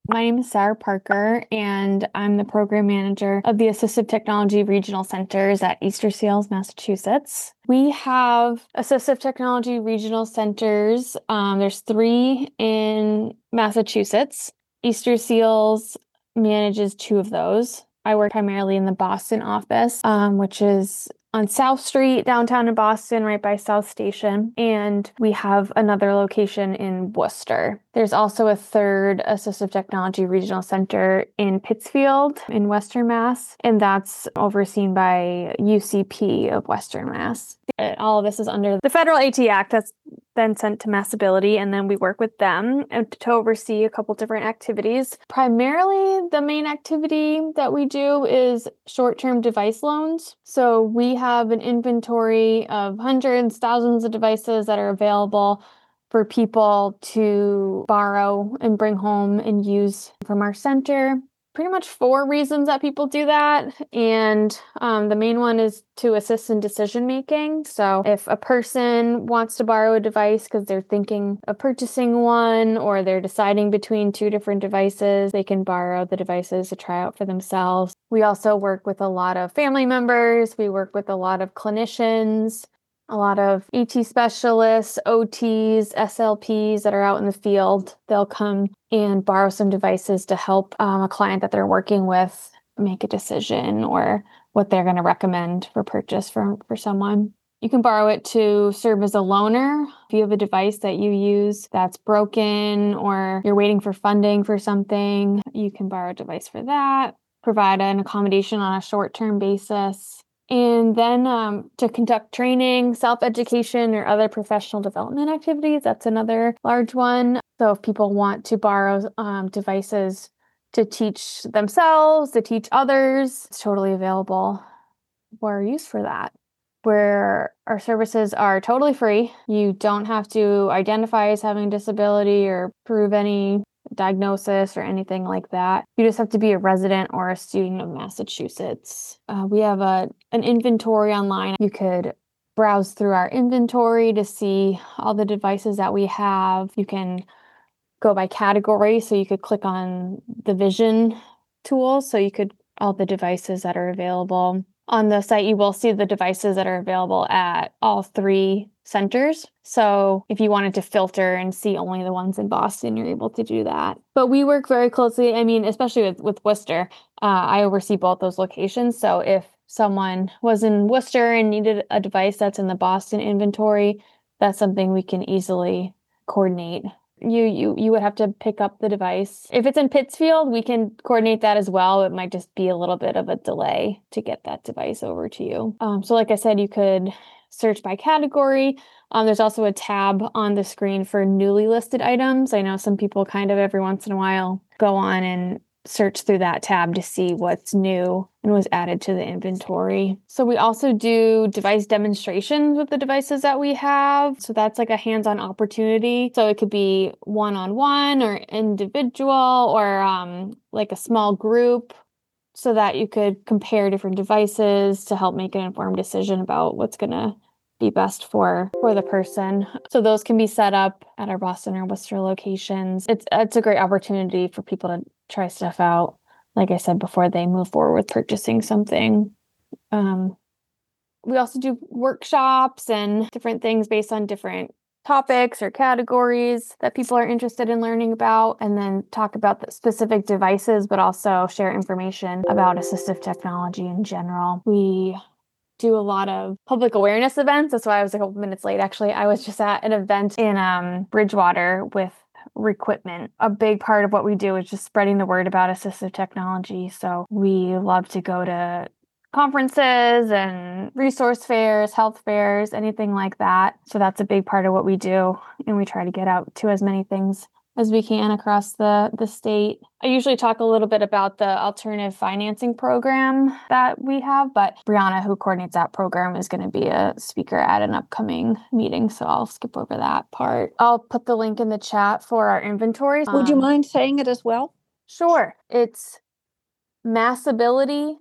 My name is Sarah Parker, and I'm the program manager of the Assistive Technology Regional Centers at Easter Seals, Massachusetts. We have Assistive Technology Regional Centers. There's 3 in Massachusetts. Easter Seals manages 2 of those. I work primarily in the Boston office, which is on South Street, downtown in Boston, right by South Station. And we have another location in Worcester. There's also a 3rd Assistive Technology Regional Center in Pittsfield in Western Mass, and that's overseen by UCP of Western Mass. All of this is under the Federal AT Act that's then sent to MassAbility, and then we work with them to oversee a couple different activities. Primarily, the main activity that we do is short-term device loans. So we have an inventory of hundreds, thousands of devices that are available for people to borrow and bring home and use from our center. Pretty much 4 reasons that people do that. And the main one is to assist in decision making. So if a person wants to borrow a device because they're thinking of purchasing one, or they're deciding between 2 different devices, they can borrow the devices to try out for themselves. We also work with a lot of family members. We work with a lot of clinicians, a lot of ET specialists, OTs, SLPs that are out in the field. They'll come and borrow some devices to help a client that they're working with make a decision or what they're going to recommend for purchase for someone. You can borrow it to serve as a loaner. If you have a device that you use that's broken or you're waiting for funding for something, you can borrow a device for that. Provide an accommodation on a short-term basis. And then to conduct training, self-education, or other professional development activities, that's another large one. So if people want to borrow devices to teach themselves, to teach others, it's totally available for use for that. Where our services are totally free. You don't have to identify as having a disability or prove any diagnosis or anything like that. You just have to be a resident or a student of Massachusetts. We have an inventory online. You could browse through our inventory to see all the devices that we have. You can go by category, so you could click on the vision tool, so you could all the devices that are available. On the site, you will see the devices that are available at all 3 centers. So if you wanted to filter and see only the ones in Boston, you're able to do that. But we work very closely, especially with Worcester. I oversee both those locations. So if someone was in Worcester and needed a device that's in the Boston inventory, that's something we can easily coordinate. You would have to pick up the device. If it's in Pittsfield, we can coordinate that as well. It might just be a little bit of a delay to get that device over to you. So like I said, you could search by category. There's also a tab on the screen for newly listed items. I know some people kind of every once in a while go on and search through that tab to see what's new and was added to the inventory. So we also do device demonstrations with the devices that we have. So that's like a hands-on opportunity. So it could be one-on-one or individual or like a small group, so that you could compare different devices to help make an informed decision about what's going to be best for the person. So those can be set up at our Boston or Worcester locations. It's a great opportunity for people to try stuff out, like I said, before they move forward with purchasing something. We also do workshops and different things based on different topics or categories that people are interested in learning about, and then talk about the specific devices, but also share information about assistive technology in general. We do a lot of public awareness events. That's why I was a couple minutes late. Actually, I was just at an event in Bridgewater with Requipment. A big part of what we do is just spreading the word about assistive technology. So we love to go to conferences and resource fairs, health fairs, anything like that. So that's a big part of what we do. And we try to get out to as many things as we can across the state. I usually talk a little bit about the alternative financing program that we have, but Brianna, who coordinates that program, is going to be a speaker at an upcoming meeting, so I'll skip over that part. I'll put the link in the chat for our inventory. Would you mind saying it as well? Sure. It's MassAbility.at,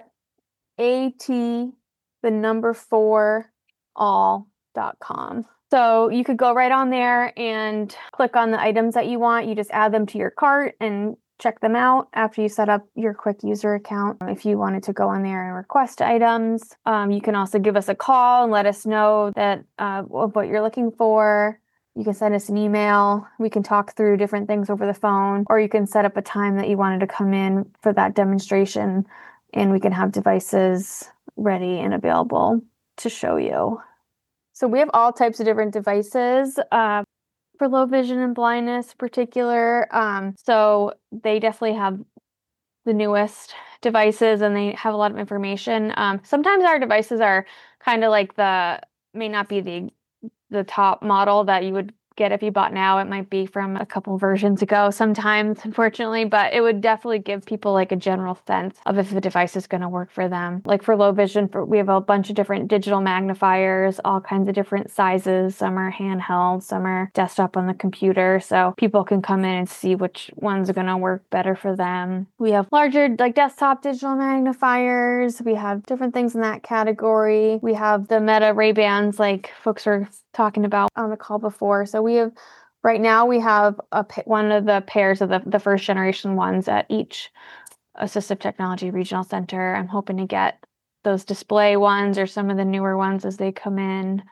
the number 4 all.com. So you could go right on there and click on the items that you want. You just add them to your cart and check them out after you set up your quick user account. If you wanted to go on there and request items, you can also give us a call and let us know that of what you're looking for. You can send us an email. We can talk through different things over the phone, or you can set up a time that you wanted to come in for that demonstration, and we can have devices ready and available to show you. So we have all types of different devices for low vision and blindness in particular. So they definitely have the newest devices and they have a lot of information. Sometimes our devices are kind of like may not be the top model that you would get if you bought now. It might be from a couple versions ago sometimes, unfortunately, but it would definitely give people like a general sense of if the device is going to work for them. Like for low vision, we have a bunch of different digital magnifiers, all kinds of different sizes. Some are handheld, some are desktop on the computer. So people can come in and see which ones are going to work better for them. We have larger like desktop digital magnifiers. We have different things in that category. We have the Meta Ray-Bans like folks were talking about on the call before. So right now we have one of the pairs of the first generation ones at each Assistive Technology Regional Center. I'm hoping to get those display ones or some of the newer ones as they come in.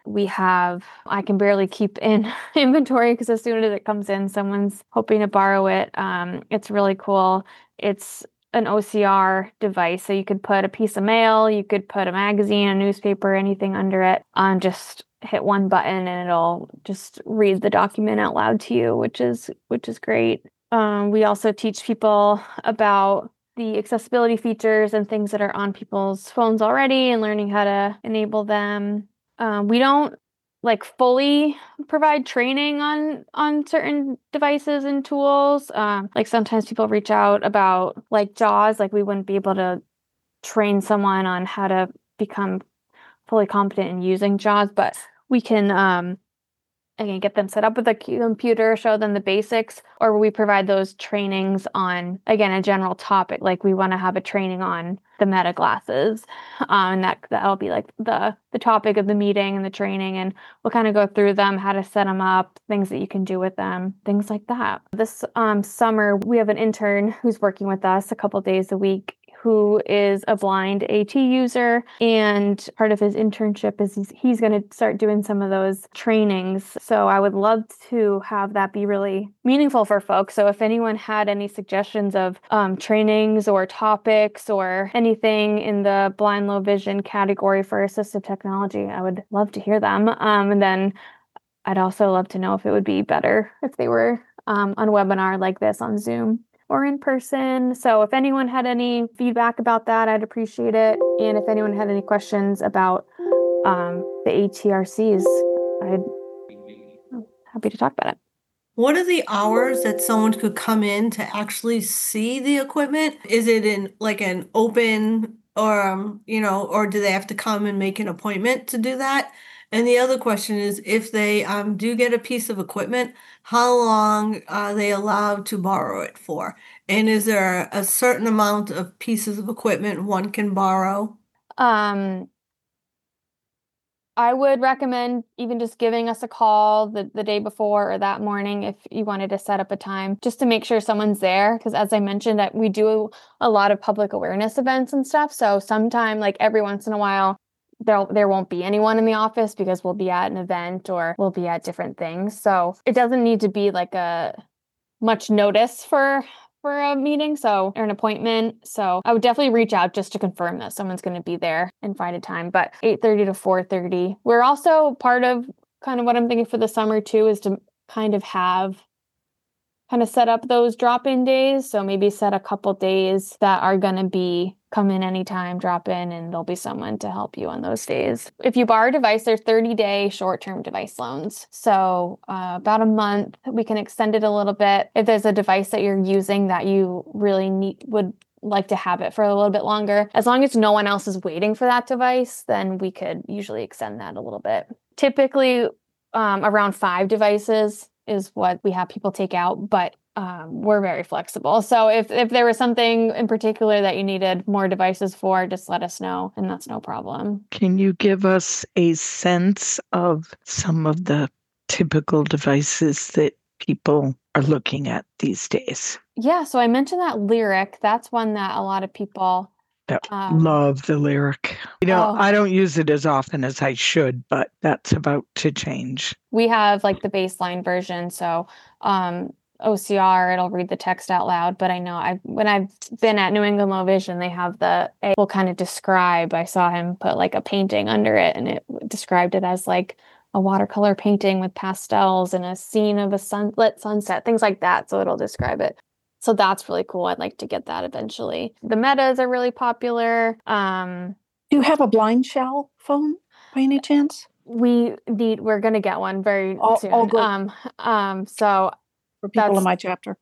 I can barely keep in inventory because as soon as it comes in, someone's hoping to borrow it. It's really cool. It's an OCR device. So you could put a piece of mail, you could put a magazine, a newspaper, anything under it, just hit one button and it'll just read the document out loud to you, which is great. We also teach people about the accessibility features and things that are on people's phones already and learning how to enable them. We don't like fully provide training on certain devices and tools. Like sometimes people reach out about like JAWS, like we wouldn't be able to train someone on how to become fully competent in using JAWS, but we can again get them set up with a computer, show them the basics, or we provide those trainings on again a general topic. Like we want to have a training on the Meta glasses, and that'll be like the topic of the meeting and the training, and we'll kind of go through them, how to set them up, things that you can do with them, things like that. This summer we have an intern who's working with us a couple days a week who is a blind AT user, and part of his internship is he's going to start doing some of those trainings. So I would love to have that be really meaningful for folks. So if anyone had any suggestions of trainings or topics or anything in the blind low vision category for assistive technology, I would love to hear them. And then I'd also love to know if it would be better if they were on a webinar like this on Zoom or in person. So if anyone had any feedback about that, I'd appreciate it. And if anyone had any questions about the ATRCs, I'm happy to talk about it. What are the hours that someone could come in to actually see the equipment? Is it in like an open or, or do they have to come and make an appointment to do that? And the other question is, if they do get a piece of equipment, how long are they allowed to borrow it for? And is there a certain amount of pieces of equipment one can borrow? I would recommend even just giving us a call the day before or that morning if you wanted to set up a time just to make sure someone's there. Because as I mentioned, we do a lot of public awareness events and stuff. So sometime, like every once in a while, there won't be anyone in the office because we'll be at an event or we'll be at different things. So it doesn't need to be like a much notice for a meeting, or an appointment. So I would definitely reach out just to confirm that someone's going to be there and find a time. But 8:30 to 4:30. We're also part of kind of what I'm thinking for the summer too is to kind of set up those drop-in days. So maybe set a couple days that are going to come in anytime, drop in, and there'll be someone to help you on those days. If you borrow a device, there's 30-day short-term device loans. So about a month, we can extend it a little bit. If there's a device that you're using that you really would like to have it for a little bit longer, as long as no one else is waiting for that device, then we could usually extend that a little bit. Typically, around 5 devices is what we have people take out, but we're very flexible. So if there was something in particular that you needed more devices for, just let us know, and that's no problem. Can you give us a sense of some of the typical devices that people are looking at these days? Yeah, so I mentioned that Lyric. That's one that a lot of people love the Lyric. Oh. I don't use it as often as I should, but that's about to change. We have like the baseline version, so OCR, it'll read the text out loud. But I know when I've been at New England Low Vision, they have it will kind of describe. I saw him put like a painting under it, and it described it as like a watercolor painting with pastels and a scene of a sunlit sunset, things like that. So it'll describe it. So that's really cool. I'd like to get that eventually. The Metas are really popular. Do you have a blind shell phone by any chance? We're going to get one very soon. Oh, good. So for people in my chapter.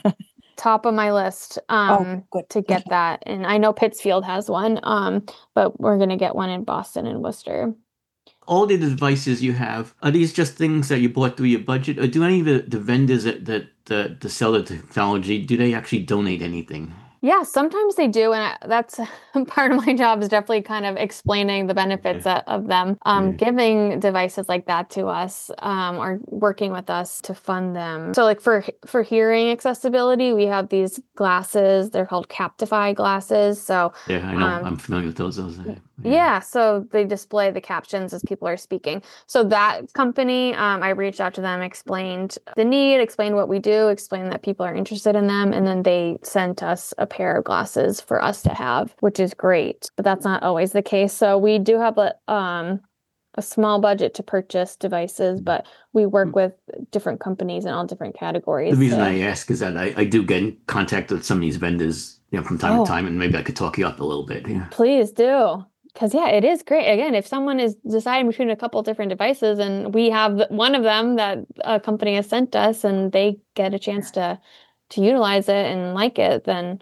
Top of my list good. to get that. And I know Pittsfield has one, but we're going to get one in Boston and Worcester. All the devices you have, are these just things that you bought through your budget? Or do any of the vendors that sell the technology, do they actually donate anything? Yeah, sometimes they do. And that's part of my job is definitely kind of explaining the benefits of them. Giving devices like that to us or working with us to fund them. So like for hearing accessibility, we have these glasses. They're called Captify glasses. So yeah, I know. I'm familiar with those. Yeah, so they display the captions as people are speaking. So that company, I reached out to them, explained the need, explained what we do, explained that people are interested in them, and then they sent us a pair of glasses for us to have, which is great. But that's not always the case. So we do have a small budget to purchase devices, but we work with different companies in all different categories. The reason I ask is that I do get in contact with some of these vendors, from time to time, and maybe I could talk you up a little bit. Yeah. Please do. Because, yeah, it is great. Again, if someone is deciding between a couple different devices and we have one of them that a company has sent us and they get a chance to utilize it and like it, then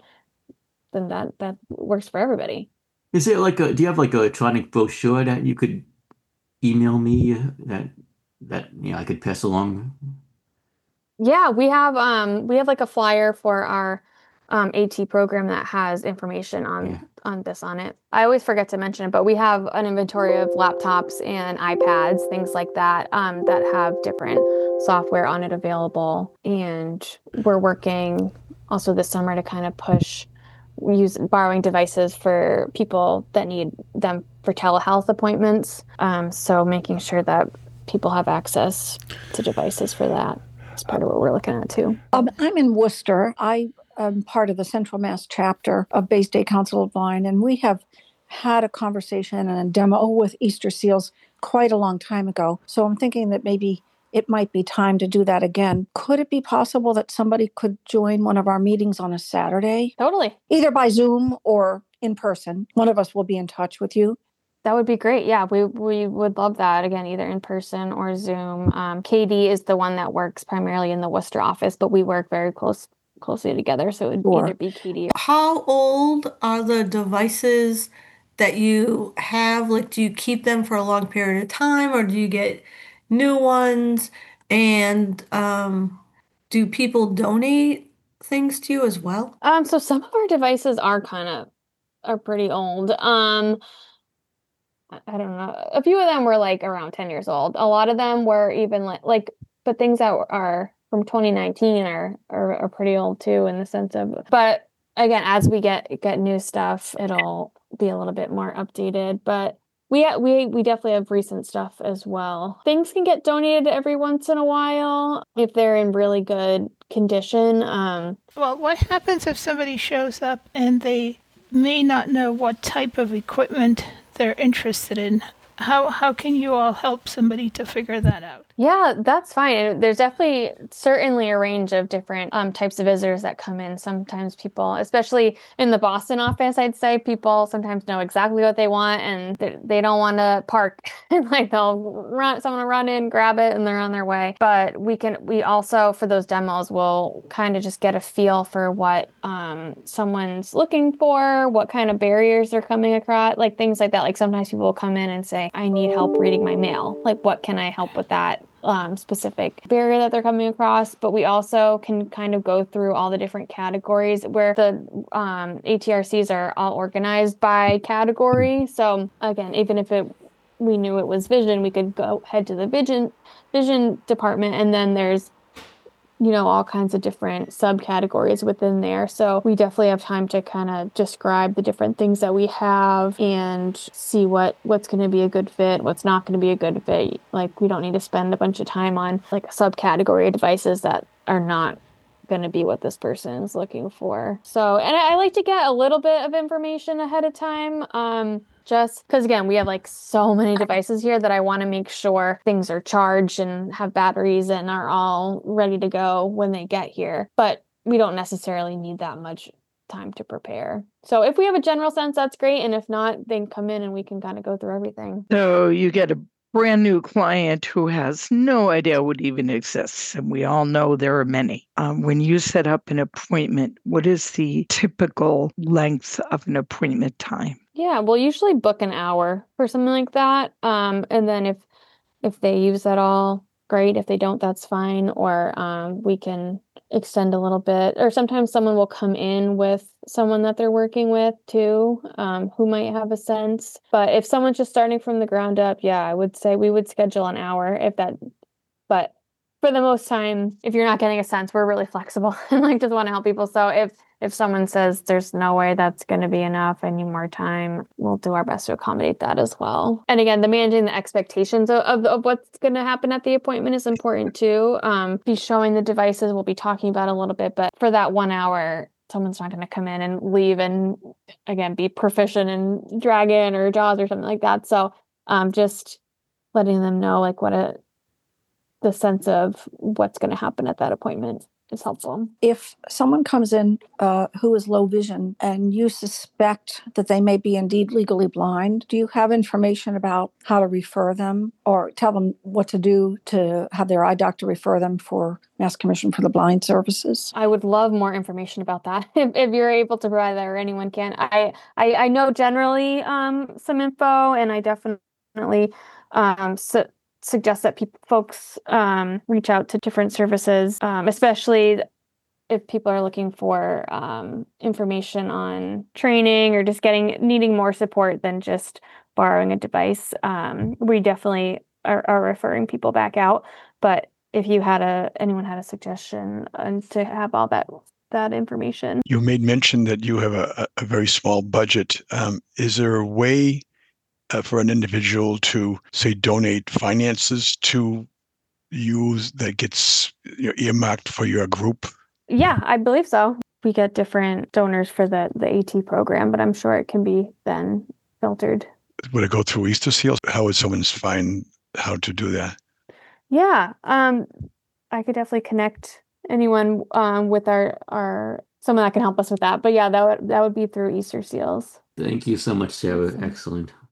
that works for everybody. Is it do you have like an electronic brochure that you could email me that I could pass along? Yeah, we have like a flyer for our AT program that has information on this on it. I always forget to mention it, but we have an inventory of laptops and iPads, things like that, that have different software on it available. And we're working also this summer to kind of push borrowing devices for people that need them for telehealth appointments. So making sure that people have access to devices for that is part of what we're looking at too. I'm in Worcester. I'm part of the Central Mass chapter of Bay State Council of Blind, and we have had a conversation and a demo with Easter Seals quite a long time ago. So I'm thinking that maybe it might be time to do that again. Could it be possible that somebody could join one of our meetings on a Saturday? Totally. Either by Zoom or in person. One of us will be in touch with you. That would be great. Yeah, we would love that. Again, either in person or Zoom. KD is the one that works primarily in the Worcester office, but we work very closely together. So it would either be KD. How old are the devices that you have? Like, do you keep them for a long period of time or do you get new ones? And do people donate things to you as well? So some of our devices are pretty old. I don't know. A few of them were like around 10 years old. A lot of them were even but things that are from 2019 are pretty old too, in the sense of, but again, as we get new stuff, it'll be a little bit more updated, but we definitely have recent stuff as well. Things can get donated every once in a while if they're in really good condition. Well, what happens if somebody shows up and they may not know what type of equipment they're interested in? How can you all help somebody to figure that out? Yeah, that's fine. There's certainly a range of different types of visitors that come in. Sometimes people, especially in the Boston office, I'd say people sometimes know exactly what they want and they don't want to park. Like someone will run in, grab it, and they're on their way. But we also, for those demos, will kind of just get a feel for what someone's looking for, what kind of barriers they're coming across, like things like that. Like sometimes people will come in and say, I need help reading my mail. Like, what can I help with that? specific barrier that they're coming across, but we also can kind of go through all the different categories where the ATRCs are all organized by category. So again, even if we knew it was vision, we could go head to the vision department, and then there's all kinds of different subcategories within there. So we definitely have time to kind of describe the different things that we have and see what's going to be a good fit, what's not going to be a good fit. Like, we don't need to spend a bunch of time on like a subcategory of devices that are not going to be what this person is looking for. So, and I like to get a little bit of information ahead of time. Just because, again, we have like so many devices here that I want to make sure things are charged and have batteries and are all ready to go when they get here. But we don't necessarily need that much time to prepare. So if we have a general sense, that's great. And if not, they can come in and we can kind of go through everything. So you get a brand new client who has no idea what even exists. And we all know there are many. When you set up an appointment, what is the typical length of an appointment time? Yeah, we'll usually book an hour for something like that. And then if they use that all, great. If they don't, that's fine. Or we can extend a little bit. Or sometimes someone will come in with someone that they're working with too, who might have a sense. But if someone's just starting from the ground up, yeah, I would say we would schedule an hour but for the most time, if you're not getting a sense, we're really flexible and like just want to help people. So if someone says there's no way that's going to be enough, I need more time, we'll do our best to accommodate that as well. And again, managing the expectations of what's going to happen at the appointment is important too. Be showing the devices, we'll be talking about a little bit, but for that 1 hour, someone's not going to come in and leave and again, be proficient in Dragon or JAWS or something like that. So just letting them know like the sense of what's going to happen at that appointment is helpful. If someone comes in who is low vision and you suspect that they may be indeed legally blind, do you have information about how to refer them or tell them what to do to have their eye doctor refer them for Mass Commission for the Blind services? I would love more information about that if you're able to provide that or anyone can. I know generally some info, and I definitely suggest that folks reach out to different services, especially if people are looking for information on training or just needing more support than just borrowing a device. We definitely are referring people back out. But if anyone had a suggestion to have all that information. You made mention that you have a very small budget. Is there a way for an individual to, say, donate finances to use that gets earmarked for your group? Yeah, I believe so. We get different donors for the AT program, but I'm sure it can be then filtered. Would it go through Easter Seals? How would someone find how to do that? Yeah, I could definitely connect anyone with our someone that can help us with that. But yeah, that would be through Easter Seals. Thank you so much, Sarah. Excellent.